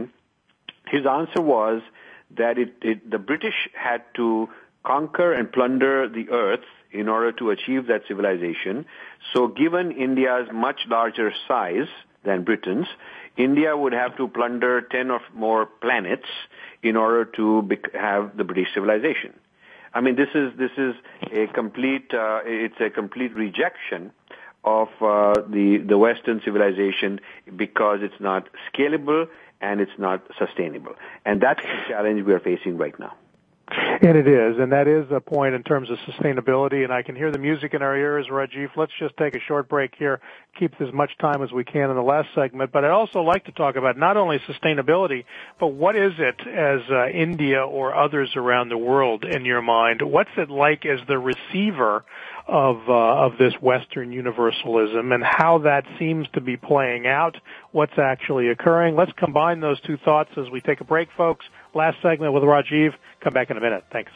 his answer was that it, it, the British had to conquer and plunder the earth in order to achieve that civilization. So given India's much larger size than Britain's, India would have to plunder ten or more planets in order to bec- have the British civilization. I mean, this is this is a complete uh, it's a complete rejection of uh, the the Western civilization, because it's not scalable and it's not sustainable, and that's the challenge we are facing right now. And it is, and that is a point in terms of sustainability, and I can hear the music in our ears, Rajiv. Let's just take a short break here, keep as much time as we can in the last segment, but I'd also like to talk about not only sustainability, but what is it as uh, India or others around the world in your mind? What's it like as the receiver of uh, of this Western universalism, and how that seems to be playing out, what's actually occurring? Let's combine those two thoughts as we take a break, folks. Last segment with Rajiv. Come back in a minute. Thanks.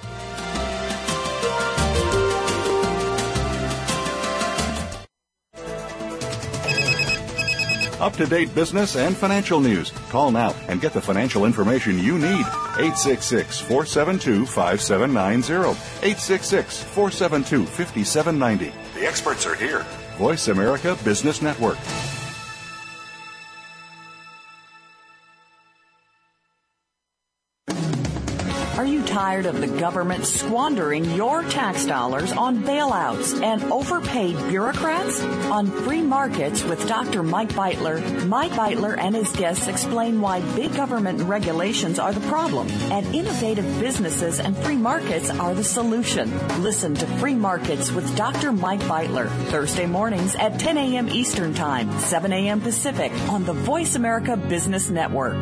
Up-to-date business and financial news. Call now and get the financial information you need. eight six six, four seven two, five seven nine zero. eight six six, four seven two, five seven nine zero. The experts are here. Voice America Business Network. Are you tired of the government squandering your tax dollars on bailouts and overpaid bureaucrats? On Free Markets with Doctor Mike Beitler, Mike Beitler and his guests explain why big government regulations are the problem and innovative businesses and free markets are the solution. Listen to Free Markets with Doctor Mike Beitler, Thursday mornings at ten a.m. Eastern Time, seven a.m. Pacific on the Voice America Business Network.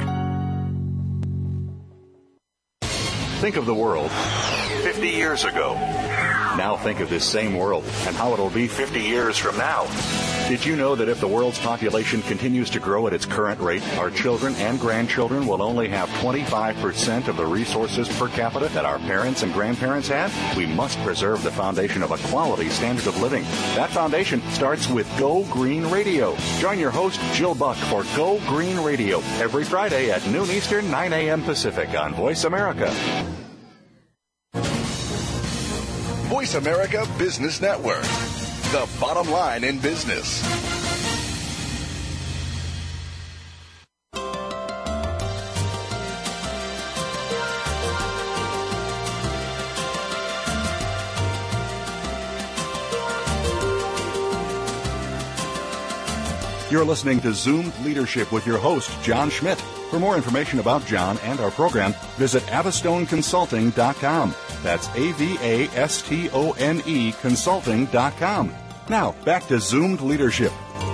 Think of the world fifty years ago. Now think of this same world and how it'll be fifty years from now. Did you know that if the world's population continues to grow at its current rate, our children and grandchildren will only have twenty-five percent of the resources per capita that our parents and grandparents had? We must preserve the foundation of a quality standard of living. That foundation starts with Go Green Radio. Join your host, Jill Buck, for Go Green Radio every Friday at noon Eastern, nine a.m. Pacific on Voice America. Voice America Business Network, the bottom line in business. You're listening to Zoomed Leadership with your host, John Schmidt. For more information about John and our program, visit avastone consulting dot com. That's A V A S T O N E consulting dot com. Now, back to Zoomed Leadership.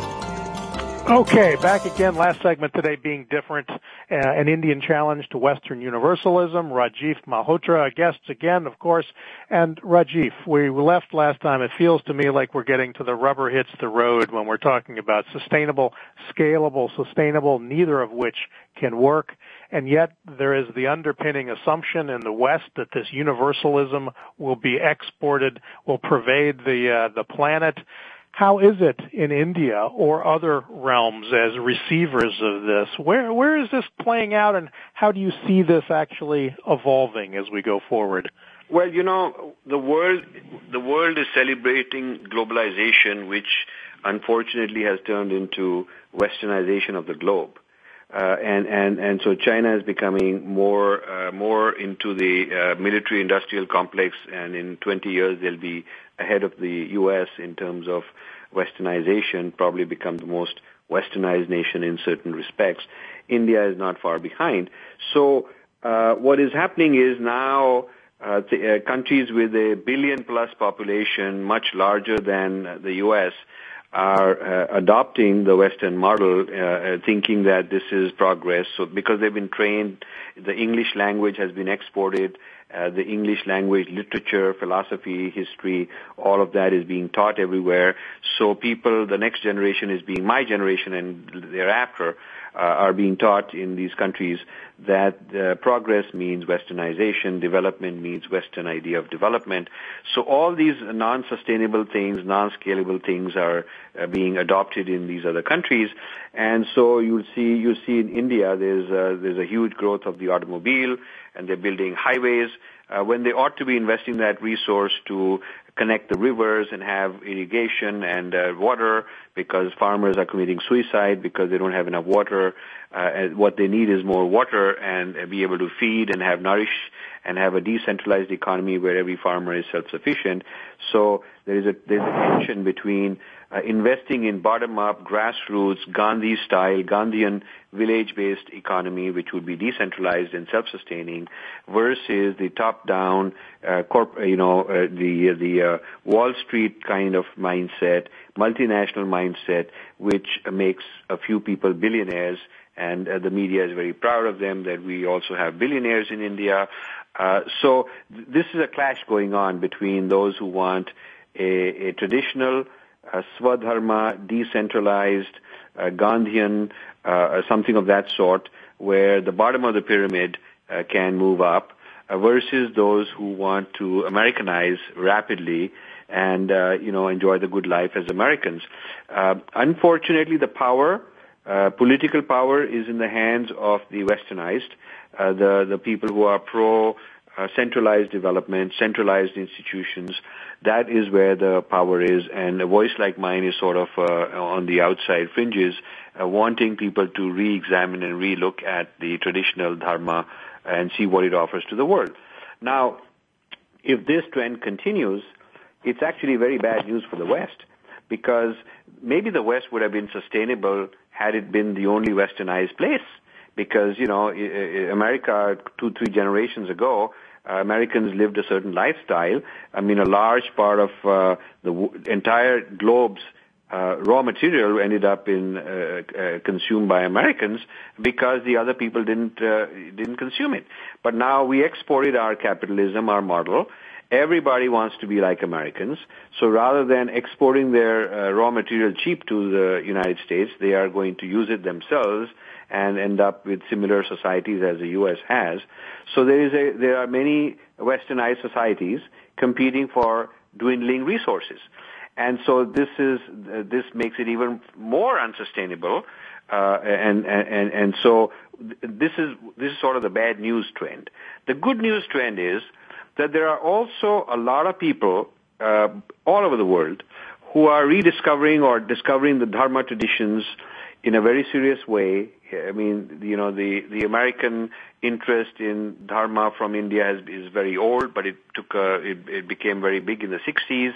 Okay, back again. Last segment today being different. Uh, an Indian challenge to Western Universalism. Rajiv Malhotra, a guest again, of course. And Rajiv, we left last time. It feels to me like we're getting to the rubber hits the road when we're talking about sustainable, scalable, sustainable, neither of which can work. And yet there is the underpinning assumption in the West that this universalism will be exported, will pervade the uh, the planet. How is it in India or other realms as receivers of this? Where where is this playing out, and how do you see this actually evolving as we go forward? Well, you know, the world the world is celebrating globalization, which unfortunately has turned into westernization of the globe. Uh, and, and, and so China is becoming more, uh, more into the, uh, military industrial complex, and in twenty years they'll be ahead of the U S in terms of westernization, probably become the most westernized nation in certain respects. India is not far behind. So, uh, what is happening is now, uh, the, uh, countries with a billion plus population, much larger than the U S, are uh, adopting the Western model, uh, thinking that this is progress. So because they've been trained, the English language has been exported, uh, the English language, literature, philosophy, history, all of that is being taught everywhere. So people, the next generation is being, my generation and thereafter, uh, are being taught in these countries that uh, progress means westernization, development means Western idea of development. So all these non-sustainable things, non-scalable things are uh, being adopted in these other countries. And so you'll see, you see in India, there's a, there's a huge growth of the automobile, and they're building highways, uh, when they ought to be investing that resource to connect the rivers and have irrigation and uh, water, because farmers are committing suicide because they don't have enough water. Uh, and what they need is more water and uh, be able to feed and have nourish and have a decentralized economy where every farmer is self-sufficient. So there is a there's a tension between uh, investing in bottom-up, grassroots, Gandhi-style, Gandhian village-based economy, which would be decentralized and self-sustaining, versus the top-down, uh, corp, you know, uh, the the uh, Wall Street kind of mindset, multinational mindset, which uh, makes a few people billionaires. And uh, the media is very proud of them, that we also have billionaires in India. Uh, so th- this is a clash going on between those who want a, a traditional uh, Swadharma, decentralized, uh, Gandhian, uh, something of that sort, where the bottom of the pyramid uh, can move up, uh, versus those who want to Americanize rapidly and, uh, you know, enjoy the good life as Americans. Uh, unfortunately, the power Uh, political power is in the hands of the westernized, uh, the the people who are pro uh, centralized development, centralized institutions. That is where the power is, and a voice like mine is sort of uh, on the outside fringes, uh, wanting people to re-examine and re-look at the traditional dharma and see what it offers to the world. Now, if this trend continues, it's actually very bad news for the West, because maybe the West would have been sustainable had it been the only westernized place. Because, you know, America, two, three generations ago, uh, Americans lived a certain lifestyle. I mean, a large part of uh, the w- entire globe's uh, raw material ended up in uh, uh, consumed by Americans because the other people didn't uh, didn't consume it. But now we exported our capitalism, our model. Everybody wants to be like Americans. So rather than exporting their uh, raw material cheap to the United States, they are going to use it themselves and end up with similar societies as the U S has. So there is a, there are many westernized societies competing for dwindling resources. And so this is, uh, this makes it even more unsustainable. Uh, and, and, and so this is, this is sort of the bad news trend. The good news trend is that there are also a lot of people uh, all over the world who are rediscovering or discovering the Dharma traditions in a very serious way. I mean, you know, the, the American interest in Dharma from India has, is very old, but it took a, it, it became very big in the sixties,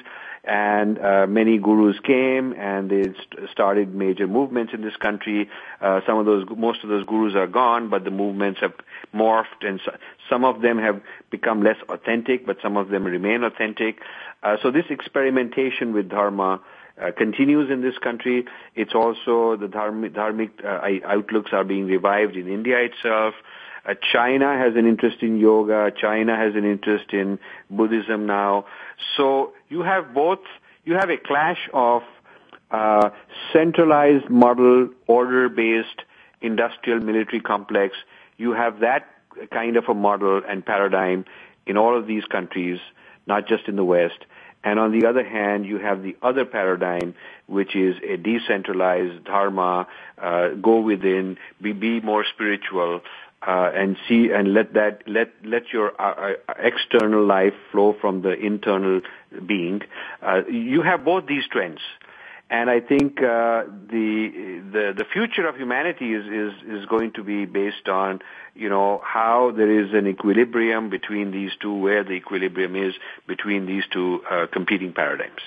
and uh, many gurus came, and they st- started major movements in this country. Uh, some of those, most of those gurus are gone, but the movements have morphed, and so, some of them have become less authentic, but some of them remain authentic. Uh, so this experimentation with dharma uh, continues in this country. It's also the dharmic, dharmic uh, outlooks are being revived in India itself. Uh, China has an interest in yoga. China has an interest in Buddhism now. So you have both, you have a clash of uh, centralized model, order-based industrial military complex. You have that kind of a model and paradigm in all of these countries, not just in the West. And on the other hand, you have the other paradigm, which is a decentralized dharma, uh, go within, be, be more spiritual, uh, and see and let that let let your uh, external life flow from the internal being. Uh, you have both these trends. And I think uh, the the the future of humanity is, is is going to be based on, you know, how there is an equilibrium between these two, where the equilibrium is between these two uh, competing paradigms.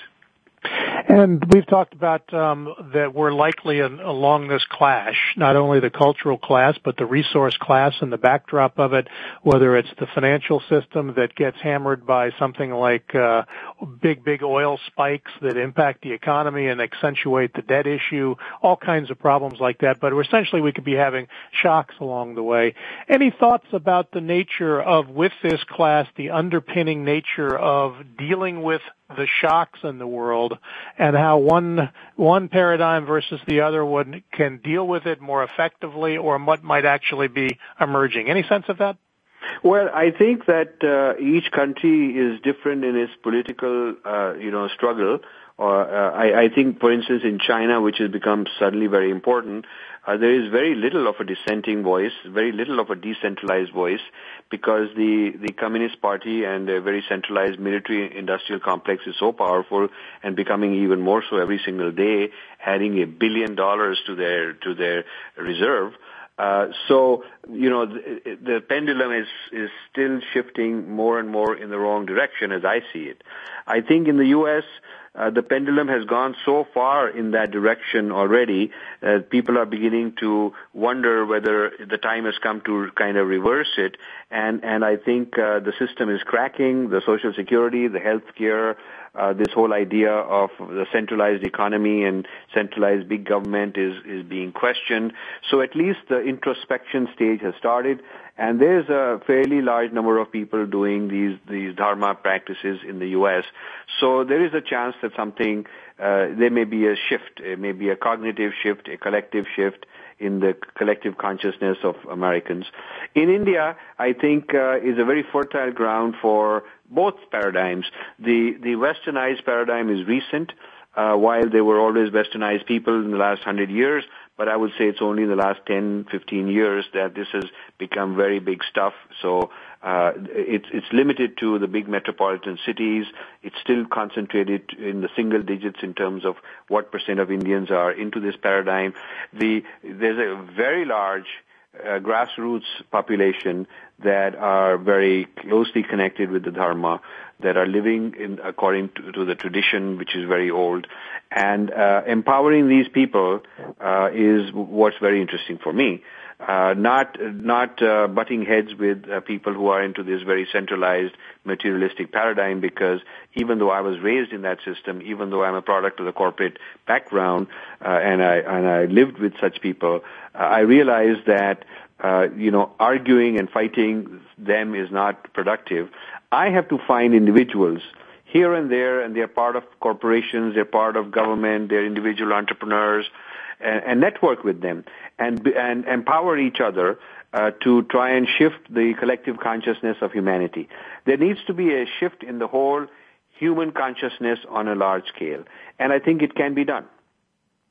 And we've talked about um, that we're likely in, along this clash, not only the cultural class, but the resource class and the backdrop of it, whether it's the financial system that gets hammered by something like uh, big, big oil spikes that impact the economy and accentuate the debt issue, all kinds of problems like that. But essentially we could be having shocks along the way. Any thoughts about the nature of, with this class, the underpinning nature of dealing with the shocks in the world, and how one one paradigm versus the other would can deal with it more effectively, or what might actually be emerging? Any sense of that? Well, I think that uh, each country is different in its political, uh, you know, struggle. Or uh, I, I think, for instance, in China, which has become suddenly very important, uh, there is very little of a dissenting voice, very little of a decentralized voice, because the, the Communist Party and a very centralized military-industrial complex is so powerful and becoming even more so every single day, adding a billion dollars to their to their reserve. Uh, so, you know, the, the pendulum is, is still shifting more and more in the wrong direction as I see it. I think in the U S, uh, the pendulum has gone so far in that direction already that people are beginning to wonder whether the time has come to kind of reverse it. And, and I think uh, the system is cracking, the Social Security, the health care, Uh, this whole idea of the centralized economy and centralized big government is, is being questioned. So at least the introspection stage has started, and there's a fairly large number of people doing these, these dharma practices in the U S. So there is a chance that something, uh, there may be a shift, it may be a cognitive shift, a collective shift in the collective consciousness of Americans. In India, I think, uh, is a very fertile ground for both paradigms. The, the westernized paradigm is recent, uh, while there were always westernized people in the last hundred years, but I would say it's only in the last ten, fifteen years that this has become very big stuff. So, uh, it's, it's limited to the big metropolitan cities. It's still concentrated in the single digits in terms of what percent of Indians are into this paradigm. The, there's a very large Uh, grassroots population that are very closely connected with the Dharma, that are living in according to, to the tradition, which is very old, and uh, empowering these people uh, is what's very interesting for me. Uh, not not uh, butting heads with uh, people who are into this very centralized materialistic paradigm, because even though I was raised in that system, even though I'm a product of the corporate background, uh, and I and I lived with such people, uh, I realized that uh, you know arguing and fighting them is not productive. I have to find individuals here and there, and they're part of corporations, they're part of government, they're individual entrepreneurs, and, and network with them and and empower each other uh, to try and shift the collective consciousness of humanity. There needs to be a shift in the whole human consciousness on a large scale, and I think it can be done.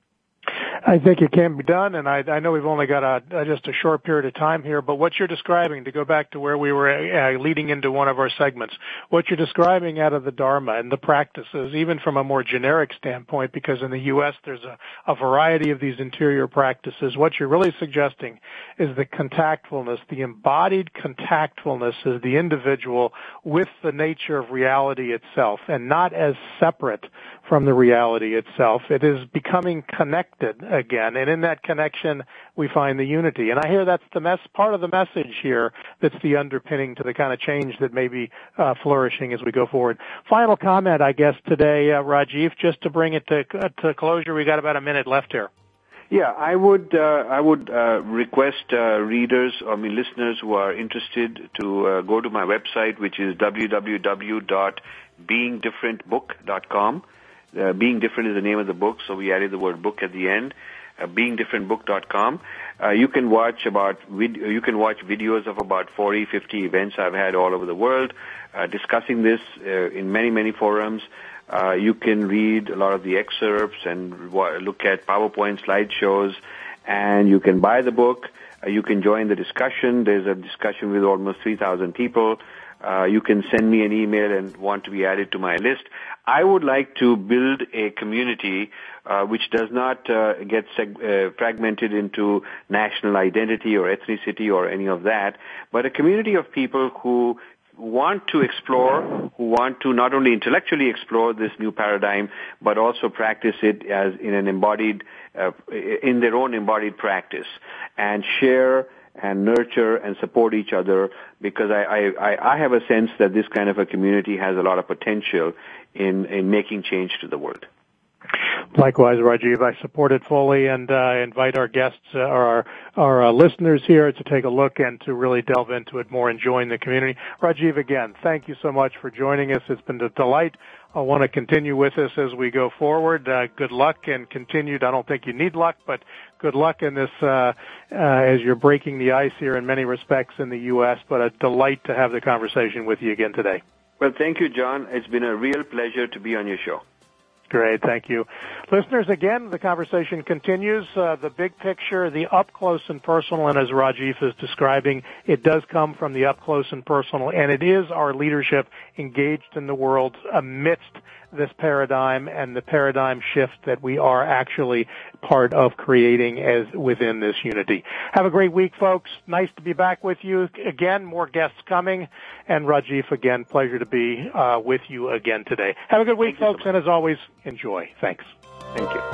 I think it can be done, and I, I know we've only got a, just a short period of time here, but what you're describing, to go back to where we were uh, leading into one of our segments, what you're describing out of the Dharma and the practices, even from a more generic standpoint, because in the U S there's a, a variety of these interior practices, what you're really suggesting is the contactfulness, the embodied contactfulness as the individual with the nature of reality itself, and not as separate from the reality itself. It is becoming connected again, and in that connection we find the unity. And I hear that's the mess, part of the message here that's the underpinning to the kind of change that may be uh, flourishing as we go forward. Final comment, I guess, today, uh, Rajiv, just to bring it to, uh, to closure. We got about a minute left here. Yeah, I would uh, I would uh, request uh, readers, I mean listeners who are interested to uh, go to my website, which is w w w dot being different book dot com. Uh, Being Different is the name of the book, so we added the word book at the end. Uh, being different book dot com. Uh, you can watch about vid- you can watch videos of about forty, fifty events I've had all over the world, uh, discussing this uh, in many, many forums. Uh, you can read a lot of the excerpts and w- look at PowerPoint slideshows, and you can buy the book. Uh, you can join the discussion. There's a discussion with almost three thousand people. Uh, you can send me an email and want to be added to my list. I would like to build a community uh, which does not uh, get seg- uh, fragmented into national identity or ethnicity or any of that, but a community of people who want to explore, who want to not only intellectually explore this new paradigm, but also practice it as in an embodied, uh, in their own embodied practice, and share and nurture and support each other, because I, I, I have a sense that this kind of a community has a lot of potential in, in making change to the world. Likewise, Rajiv, I support it fully, and uh, invite our guests, uh, or our, our uh, listeners here to take a look and to really delve into it more and join the community. Rajiv, again, thank you so much for joining us. It's been a delight. I want to continue with us as we go forward. Uh, good luck and continued. I don't think you need luck, but good luck in this uh, uh, as you're breaking the ice here in many respects in the U S, but a delight to have the conversation with you again today. Well, thank you, John. It's been a real pleasure to be on your show. Great, thank you. Listeners, again, the conversation continues. Uh, the big picture, the up close and personal, and as Rajiv is describing, it does come from the up close and personal, and it is our leadership engaged in the world amidst this paradigm and the paradigm shift that we are actually part of creating as within this unity. Have a great week, folks. Nice to be back with you again. More guests coming. And Rajiv, again, pleasure to be uh, with you again today. Have a good week, folks, and as always, enjoy. Thanks. Thank you.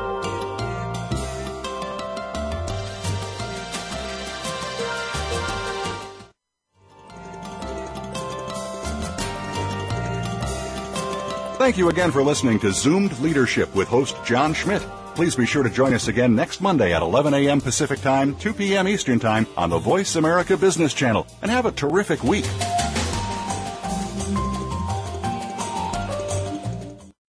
Thank you again for listening to Zoomed Leadership with host John Schmidt. Please be sure to join us again next Monday at eleven a.m. Pacific Time, two p.m. Eastern Time on the Voice America Business Channel. And have a terrific week.